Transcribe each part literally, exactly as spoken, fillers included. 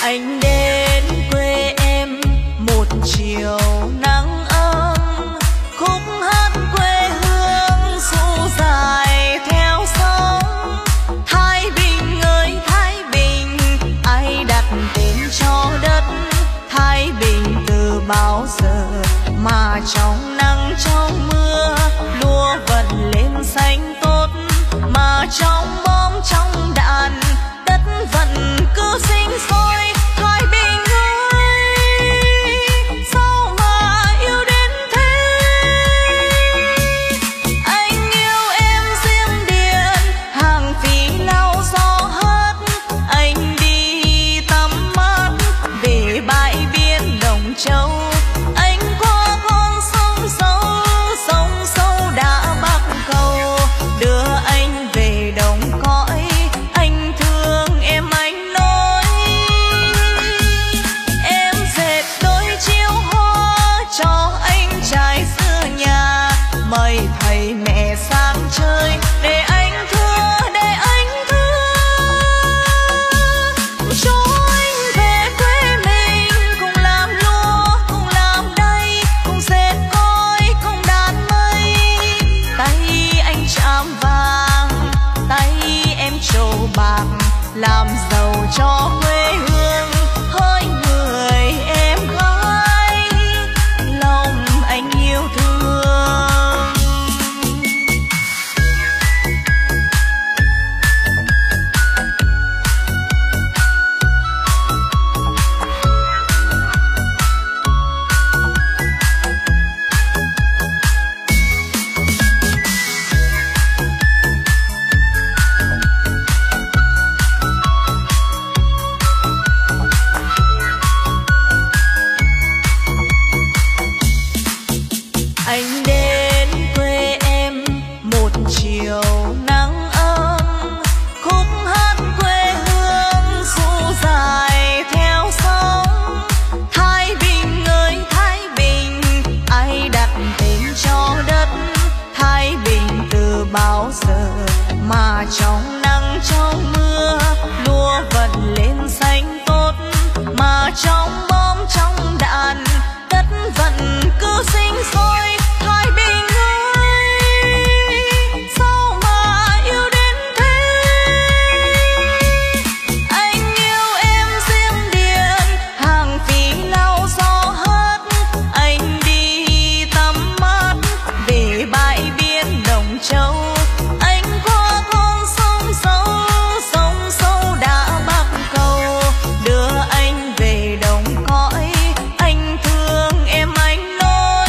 Anh đến quê em một chiều nắng ấm, khúc hát quê hương ru dài theo sóng. Thái Bình ơi Thái Bình, ai đặt tên cho đất Thái Bình từ bao giờ mà trong nắng trong mưa lúa vẫn lên xanh tốt, mà trong bom trong đạn đất vẫn cứ sinh sôi. Thái Bình ơi, sao mà yêu đến thế? Anh yêu em diêm điền, hàng phí lau gió hát. Anh đi tắm mát về bãi biển Đồng Châu. Anh qua con sông sâu, sông sâu đã bắc cầu, đưa anh về đồng cõi. Anh thương em anh nói, em dệt đôi chiếu hoa cho anh trai xưa nhà. Mời thầy mẹ sang chơi để anh thưa, để anh thưa, cho anh về quê mình cùng làm lúa cùng làm đầy, cùng dệt cối cùng đàn mây. Tay anh chạm vàng, tay em trổ bạc, làm giàu cho quê hương. Hỡi người em gái, lòng anh yêu thương. Anh đến quê em một chiều nắng ấm, khúc hát quê hương ru dài theo sóng. Thái Bình ơi Thái Bình, ai đặt tên cho đất Thái Bình từ bao giờ mà trong nắng trong mưa lúa vẫn lên xanh tốt, mà trong bom trong đạn đất vẫn cứ sinh sôi. Thái Bình ơi, sao mà yêu đến thế? Anh yêu em diêm điền, hàng phí lau gió hát. Anh đi tắm mát về bãi biển Đồng Châu. Anh qua con sông sâu, sông sâu đã bắc cầu, đưa anh về đồng cõi. Anh thương em anh nói,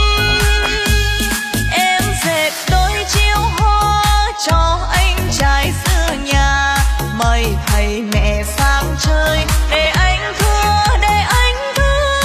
em dệt đôi chiếu hoa cho anh trai xưa nhà. Mời thầy mẹ sang chơi để anh thưa, để anh thưa,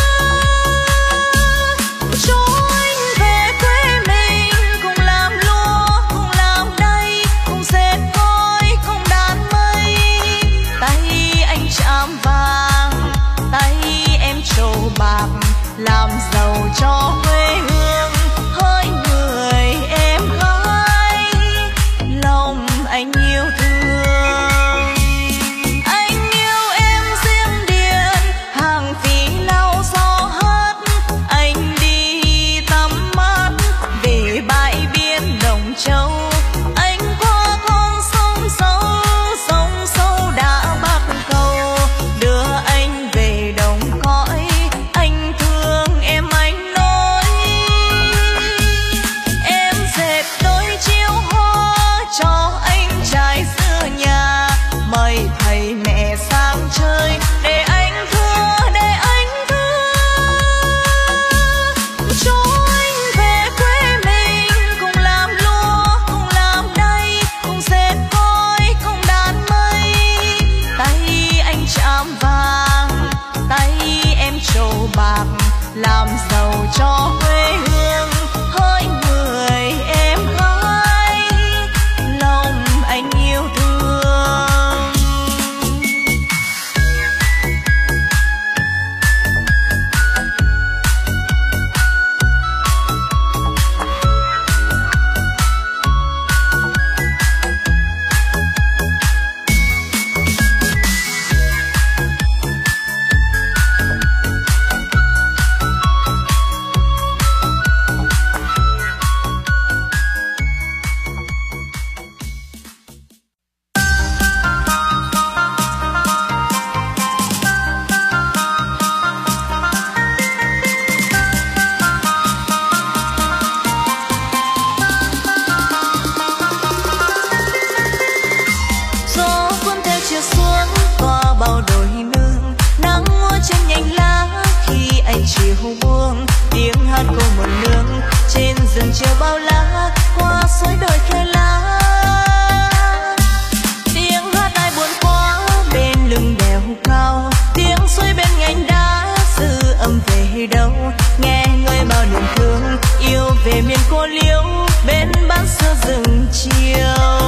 cho anh về quê mình cùng làm lúa cùng làm đầy, cùng dệt cối cùng đàn mây. Tay anh chạm vàng, tay em trổ bạc, làm giàu cho quê hương. Hỡi người em gái, lòng anh yêu thương. Anh yêu em diêm điền, hàng phí lau gió hát. Anh đi tắm mát về bãi biển Đồng Châu. Anh qua con sông sâu, sông sâu đã bắc cầu, đưa anh về đồng cõi. Anh thương em anh nói, em dệt đôi chiếu hoa cho anh trai xưa nhà. Mời thầy mẹ sang chơi để anh thưa, để anh thưa, cho anh về quê mình cùng làm lúa cùng làm đầy, cùng dệt cối cùng đàn mây. Tay anh chạm vàng, tay em trổ bạc, làm giàu cho quê hương. Hỡi người em gái, lòng anh yêu thương. buông, tiếng hát cô một nương trên rừng chiều bao lá qua suối đồi khe lá. Tiếng hát ai buồn quá bên lưng đèo cao, tiếng suối bên ngành đá dư âm về đâu, nghe người bao niềm thương yêu về miền cô liêu bên bán xưa rừng chiều.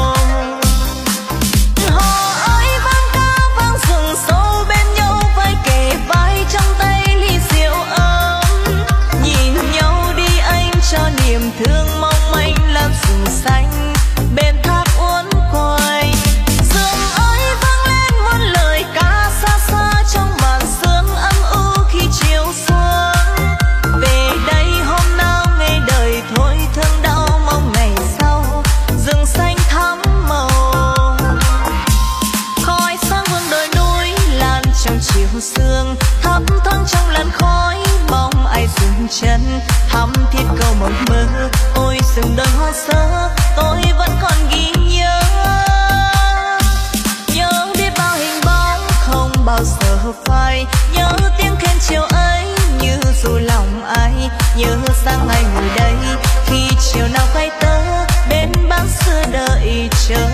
Họ ơi vang ca vang rừng sâu bên nhau vai kề vai trong tay ly rượu ấm, nhìn nhau đi anh cho niềm thương mong manh làm rừng xanh bên thác uốn quay. Rừng ơi vang lên muôn lời ca xa xa trong màn sương âm u khi chiều xuống. Về đây hôm nào ngày đời thôi thương đau mong ngày sau rừng xanh thắm màu. Khói sáng vương đồi núi lan trong chiều sương, thấp thoáng trong làn khói bóng ai dừng chân thắm thiết câu một mơ. Ôi rừng đôi hoa sơ tôi vẫn còn ghi nhớ, nhớ biết bao hình bóng không bao giờ phai, nhớ tiếng khen chiều ấy như dù lòng ai, nhớ sang ngày ngồi đây khi chiều nào quay tớ bên bán xưa đợi chờ.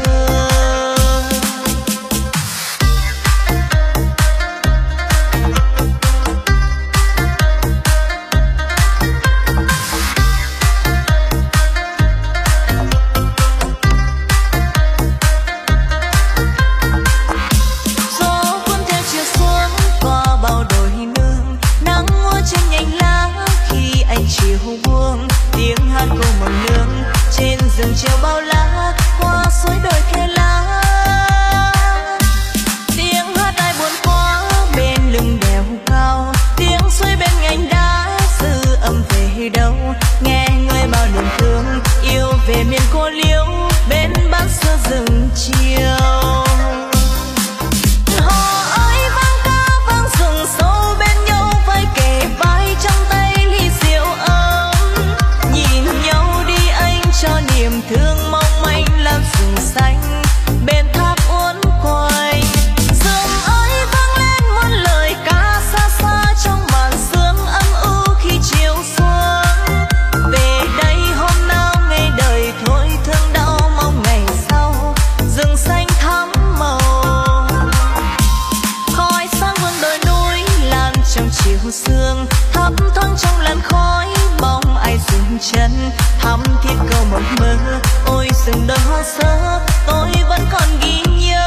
Rừng chiều bao lá qua suối đồi khe lá, tiếng hát ai buồn quá bên lưng đèo cao, tiếng suối bên ngành đá dư âm về đâu, nghe người bao niềm thương yêu về miền cô liêu bên bán xưa rừng chiều. Họ ơi vang ca vang rừng sâu bên nhau vai kề vai trong tay ly rượu ấm, nhìn nhau đi anh cho niềm thương mong manh làm rừng xanh bên thác uốn quay. Rừng ơi vang lên muôn lời ca xa xa trong màn sương âm u khi chiều xuống. Về đây hôm nào ngày đời thôi thương đau mong ngày sau rừng xanh thắm màu. Khói sáng vương đồi núi lan trong chiều sương, thấp thoáng trong làn khói bóng ai dừng chân thắm thiết câu một mơ. Ôi rừng đôi hoa sơ tôi vẫn còn ghi nhớ,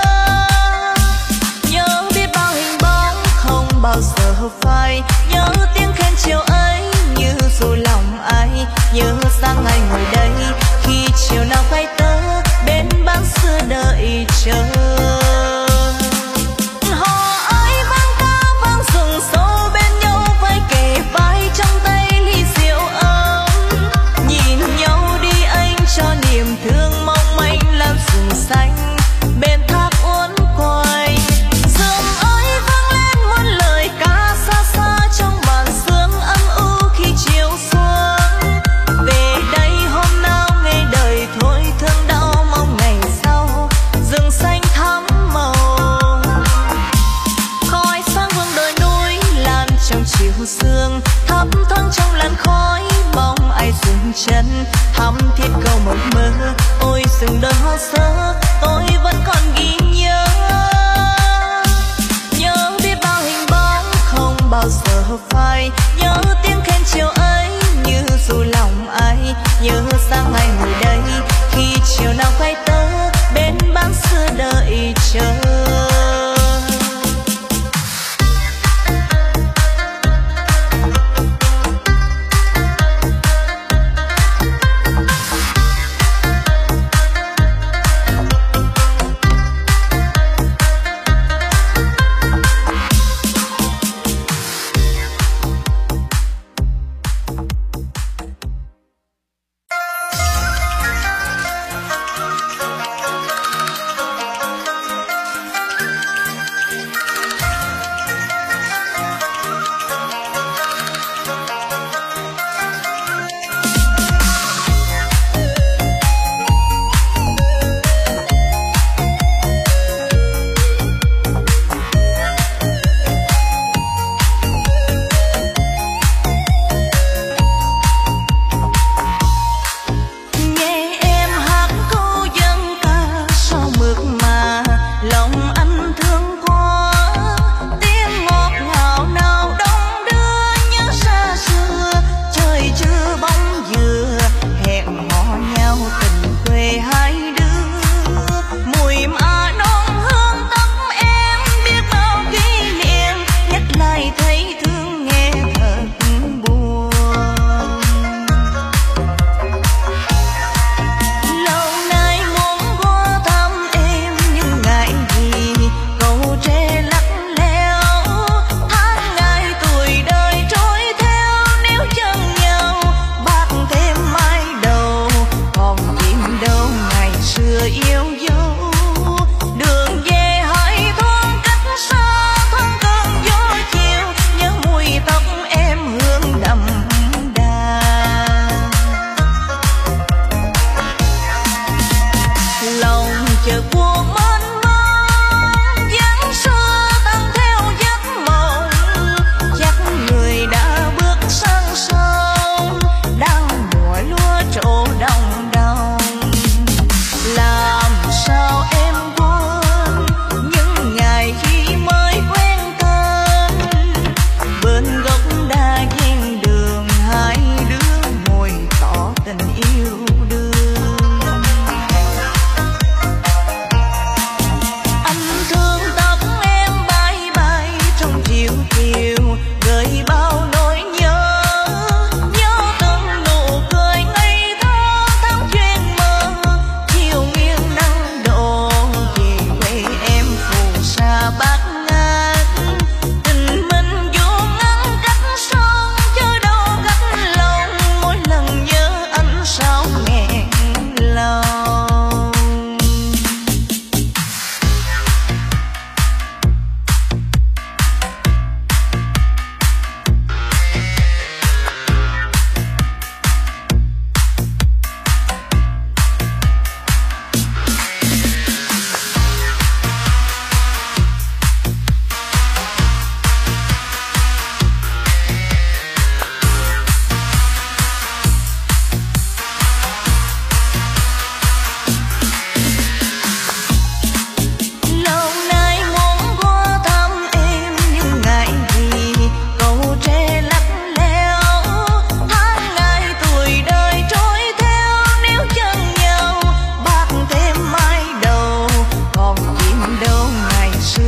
nhớ biết bao hình bóng không bao giờ phai, nhớ tiếng khen chiều ấy như dù lòng ai, nhớ sang ngày ngồi đây khi chiều nào quay tớ bên bán xưa đợi chờ. Họ ơi vang ca vang rừng sâu bên nhau vai kề vai trong tay ly rượu ấm, nhìn nhau đi anh cho niềm thương mong manh làm rừng xanh bên thác uốn quay. Rừng ơi vang lên muôn lời ca xa xa trong màn sương âm u khi chiều xuống. Về đây hôm nào ngày đời thôi thương đau mong ngày sau rừng xanh thắm màu. Khói sáng vương đồi núi lan trong chiều sương, thấp thoáng trong làn khói bóng ai dừng chân thắm thiết câu một mơ. Ôi rừng đôi hoa sơ tôi vẫn còn ghi nhớ, nhớ biết bao hình bóng không bao giờ phai, nhớ tiếng khen chiều ấy như dù lòng ai, nhớ sang ngày ngồi đây khi chiều nào quay tớ bên bán xưa đợi chờ.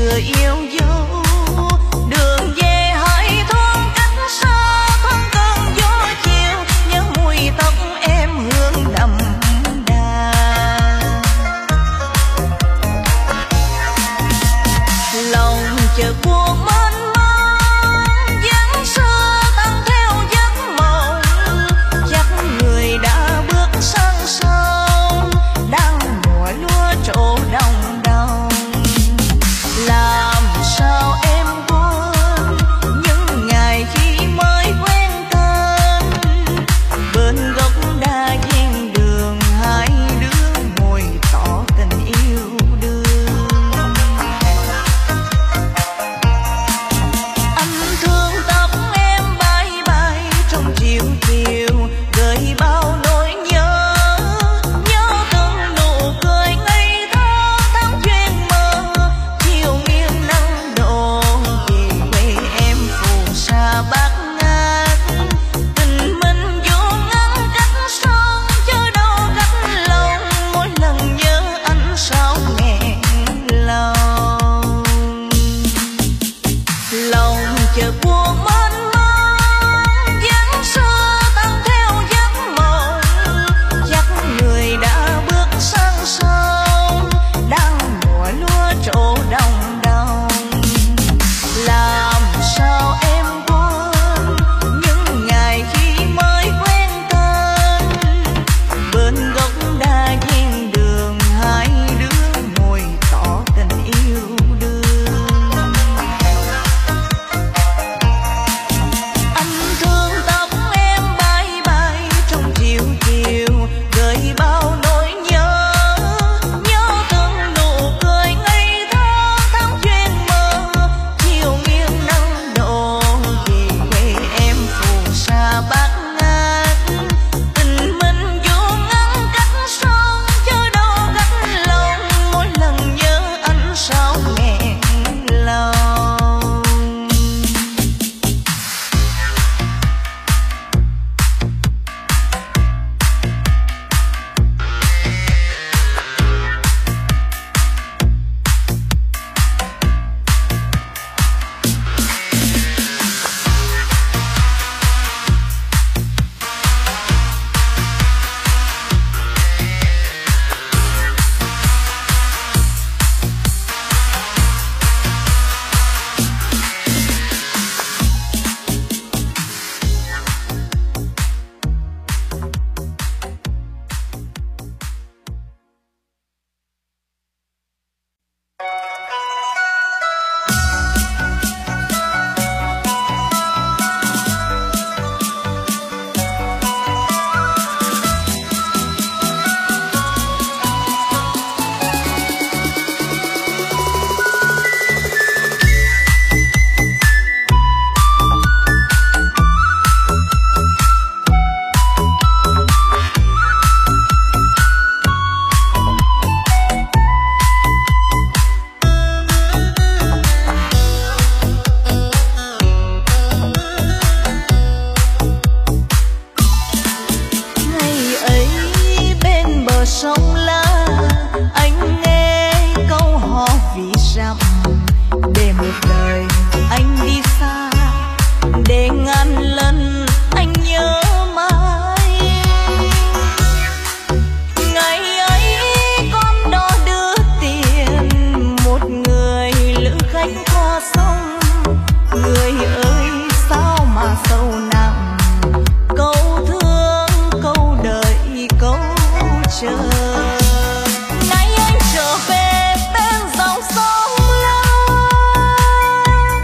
Nay anh trở về bên dòng sông lớn,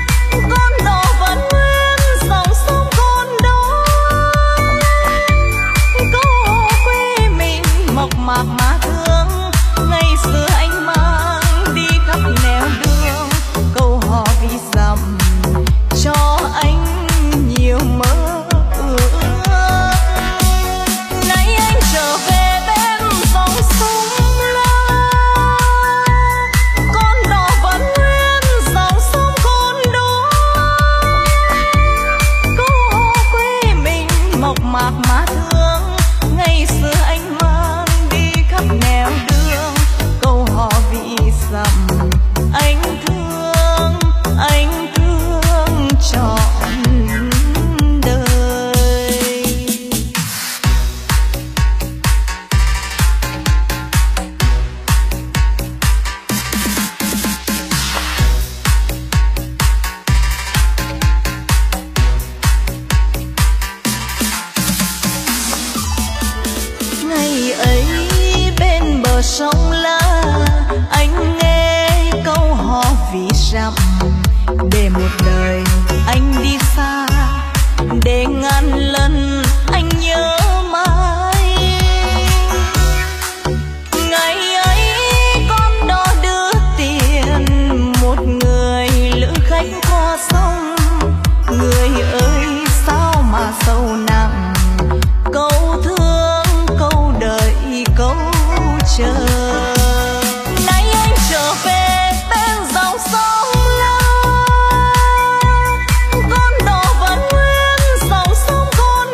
vì dặm, để một đời anh đi xa, để ngàn lần anh nhớ mãi. Ngày ấy con đò đưa tiền một người lữ khách qua sông, người ơi sao mà sâu nặng, câu thương câu đợi câu chờ. Nay anh trở về bên dòng sông Lam, con đò vẫn nguyên dòng sông khôn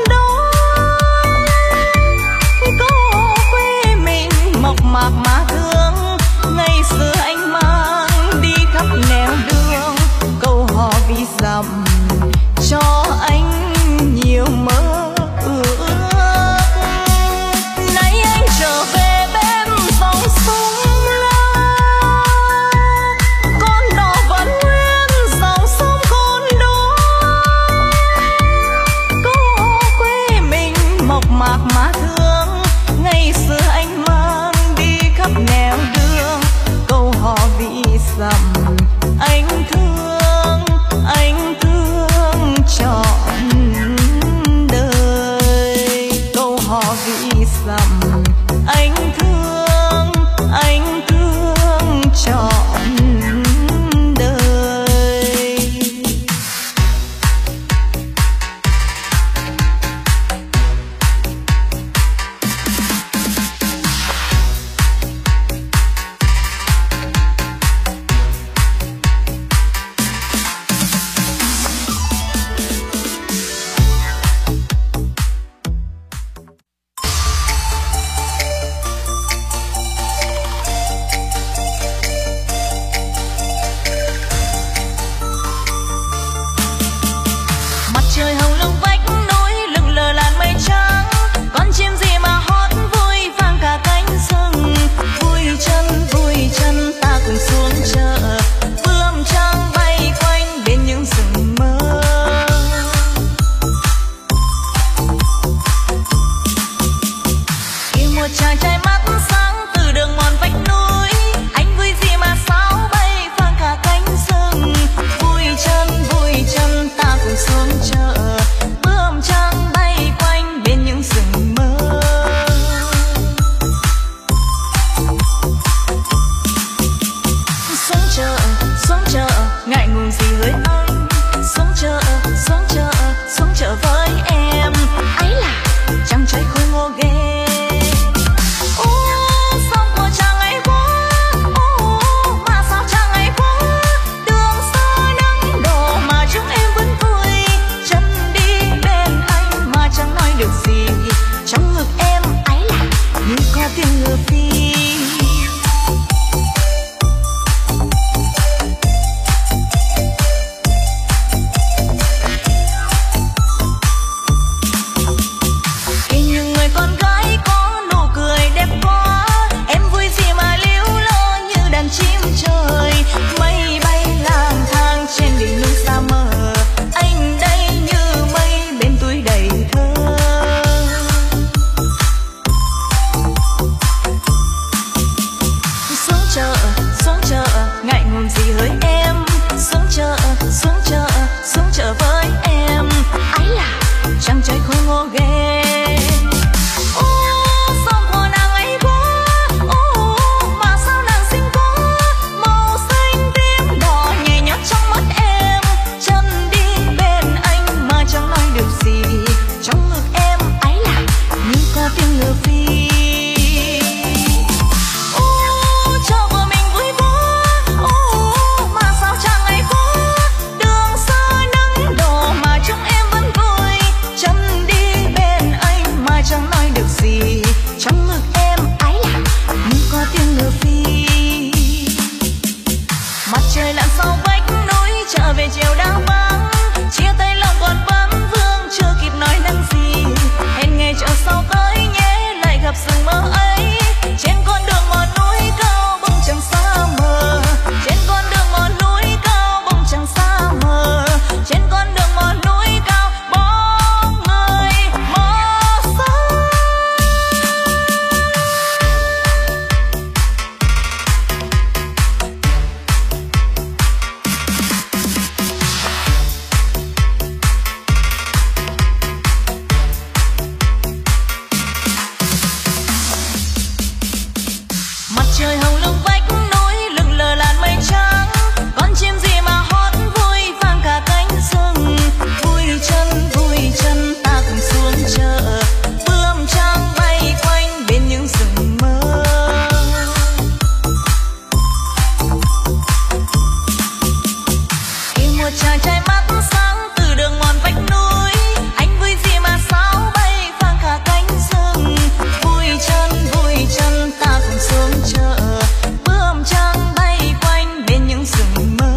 chàng trai mắt sáng từ đường mòn vách núi. Anh vui gì mà sao bay vang cả cánh rừng. Vui chân vui chân ta cùng xuống chợ, bướm trắng bay quanh bên những rừng mơ.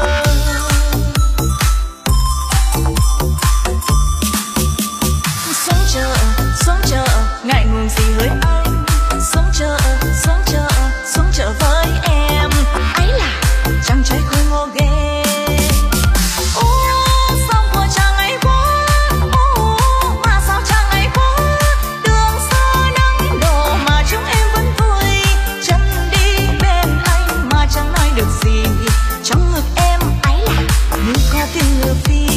Xuống chợ xuống chợ ngại ngùng gì hỡi anh. Xuống chợ xuống chợ xuống chợ với em. Ấy là chàng trai khôi ngô ghê. Ô sao của chàng ấy quá, ô mà sao chàng ấy quá. Đường xa nắng đổ mà chúng em vẫn vui. Chân đi bên anh mà chẳng nói được gì. Trong ngực em ấy là như có tiếng ngựa phi.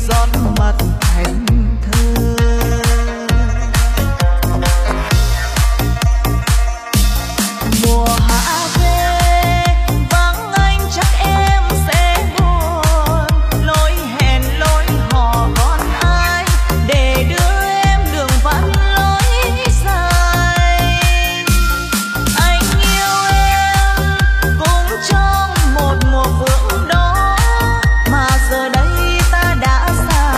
giọt mặt thành thơ. Mùa hạ về vắng anh chắc em sẽ buồn, lối hẹn lối hò còn ai để đưa em đường vắng lối dài. Anh yêu em cũng trong một mùa vương đó, mà giờ đây ta đã xa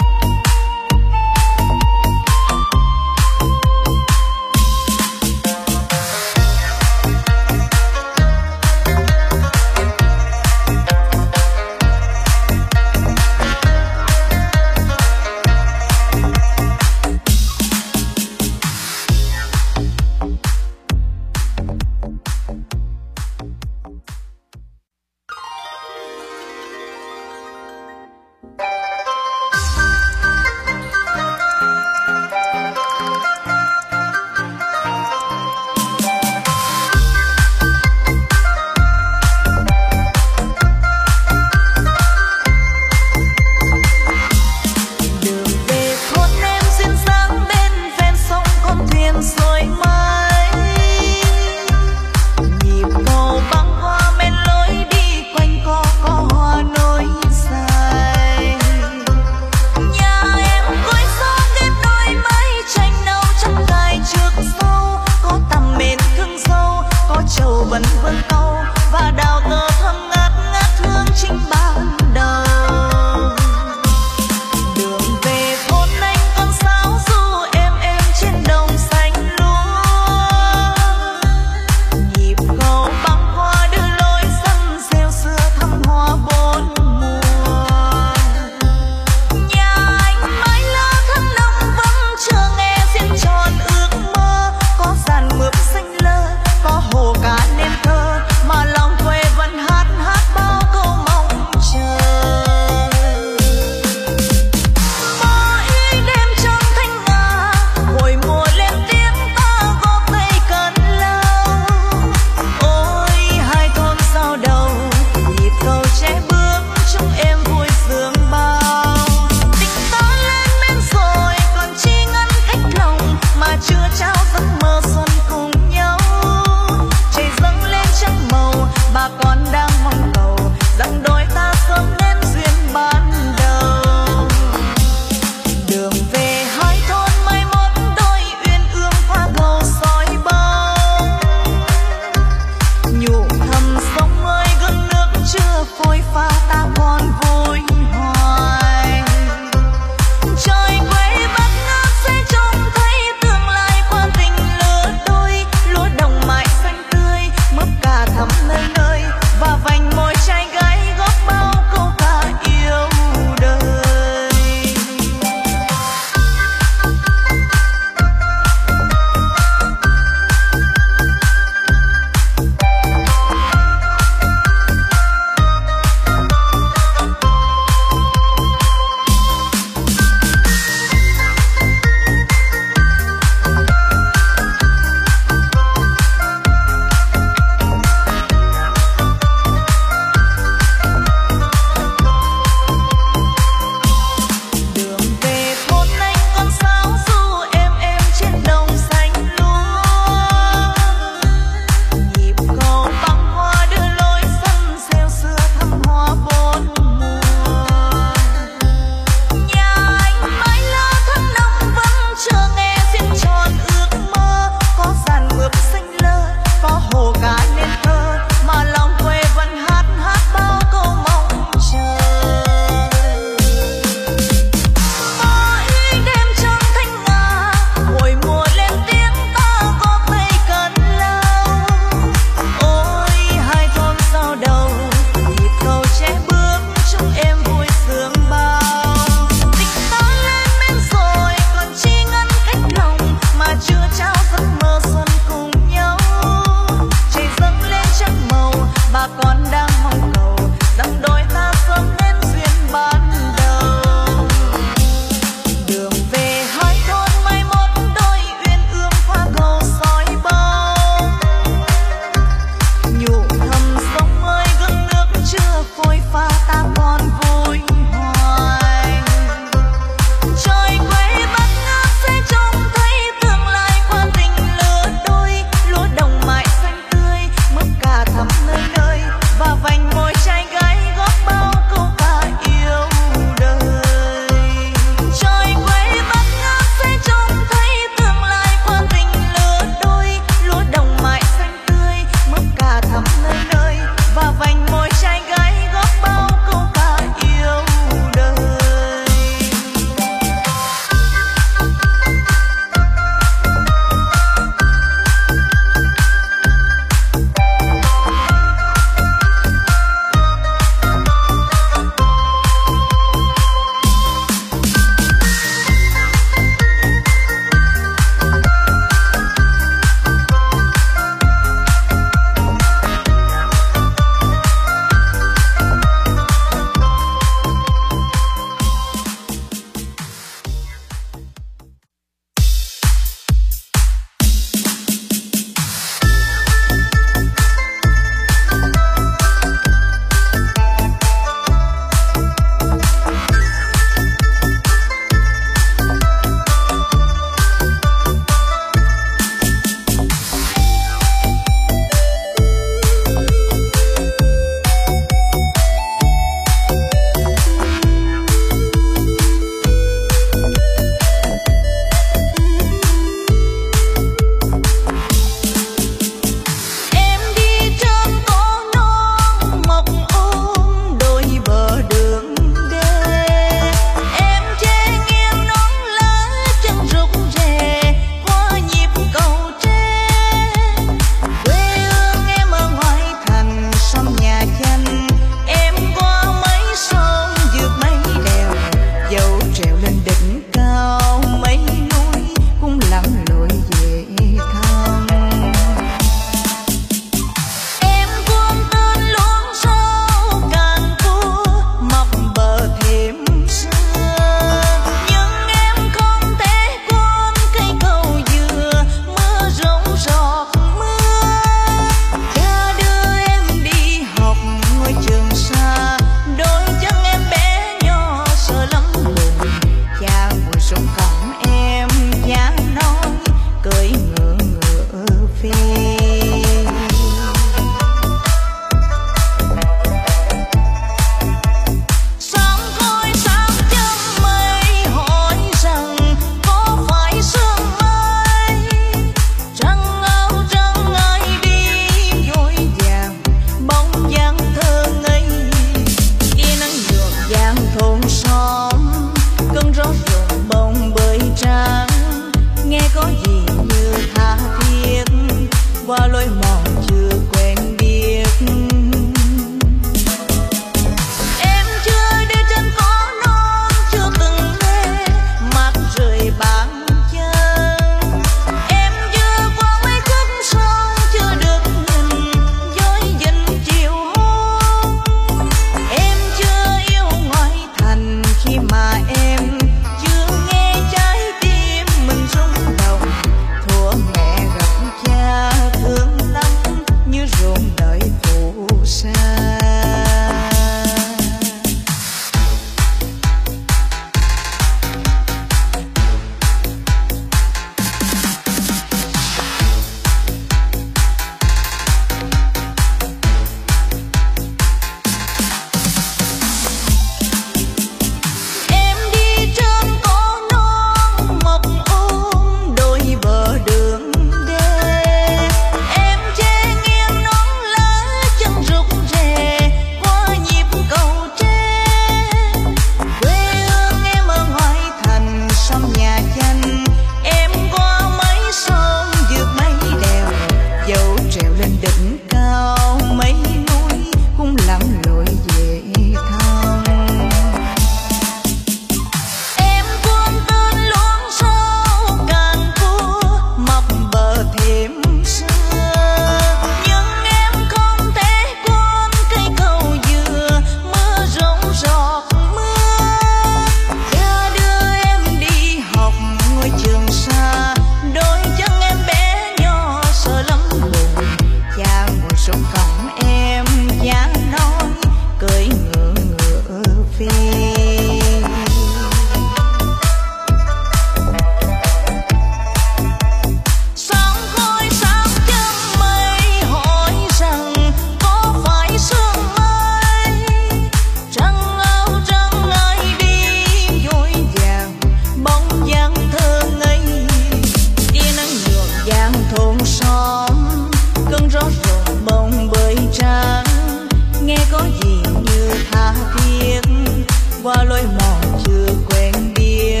xóm, cơn gió rộn bồng bơi trắng, nghe có gì như tha thiết qua lối mòn chưa quen biết.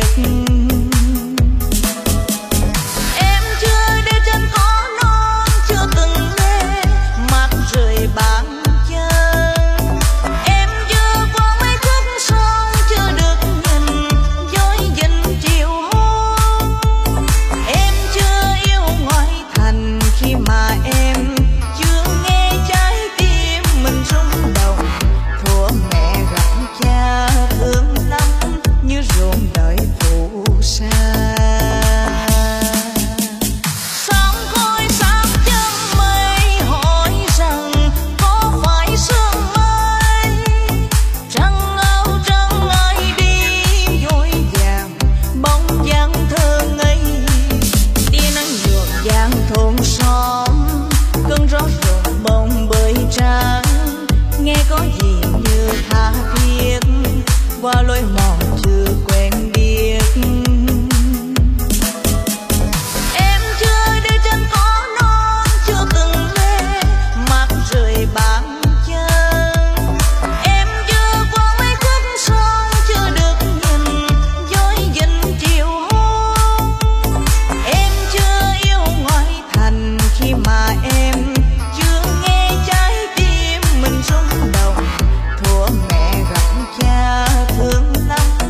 Em chưa để chân có non, chưa từng nghe mặt rời bàn chân. Em chưa qua mấy khúc sông, chưa được nhìn dối dinh chiều hôm. Em chưa yêu ngoại thành khi mà em chưa nghe trái tim mình rung động. Thuở mẹ gặp cha thương lắm như ruộng đời phù sa. Sóng khói sáng chân mây hỏi rằng có phải sương mây. Trăng áo trăng ai đi vội vàng, bóng dáng thơ ngây. Tia nắng nhuộm dáng thôn xóm, cơn gió rộn bồng bơi trắng, nghe có gì như tha thiết qua lối mòn chưa quen biết. Em chưa để chân có non, chưa từng nghe mặt rời bàn chân. Em chưa qua mấy khúc sông, chưa được nhìn dối dinh chiều hôm. Em chưa yêu ngoại thành khi mà em chưa nghe trái tim mình rung động. Thuở mẹ gặp cha thương lắm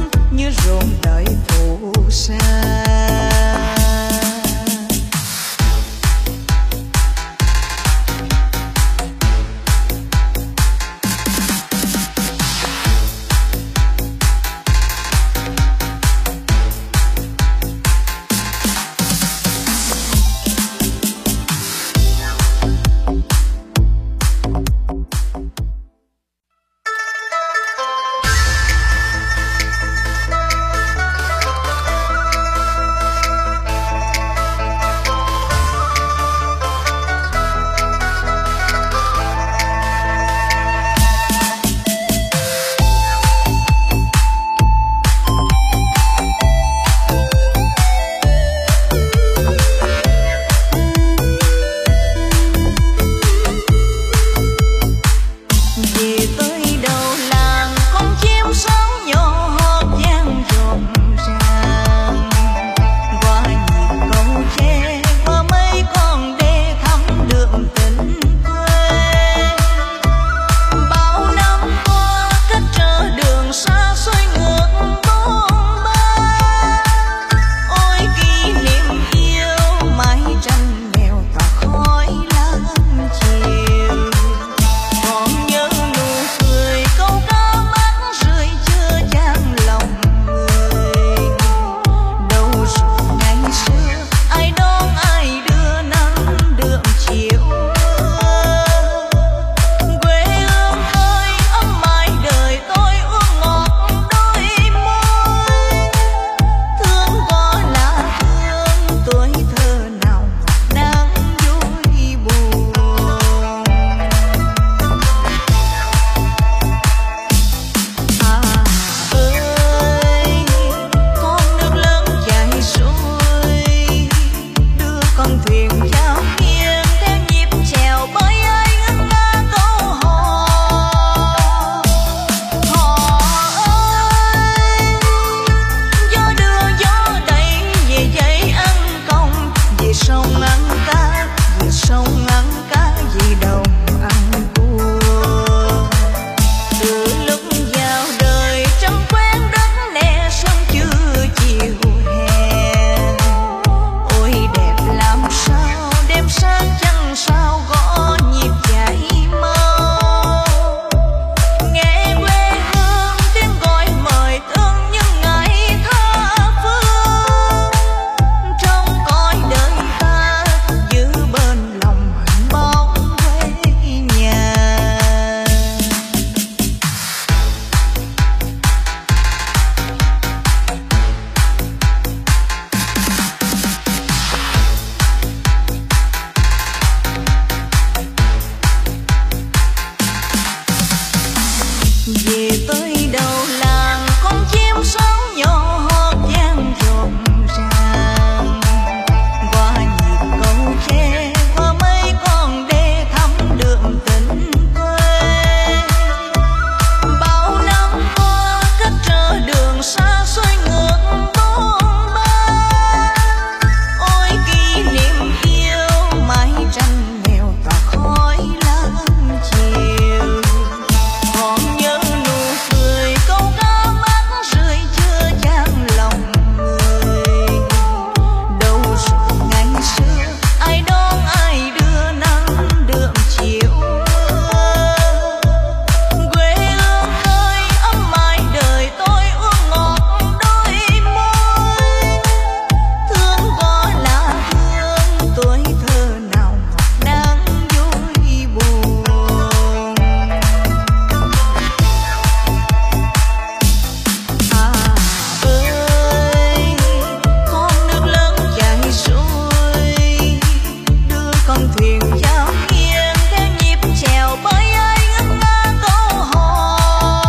con thuyền giao nghiêng theo nhịp chèo bơi ai ngất ngơ câu hò.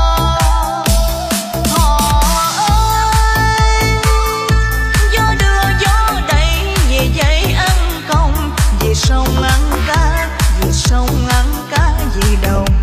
Hò ơi, gió đưa gió đẩy về dãy ăn công, về sông ăn cá, về sông ăn cá, về đồng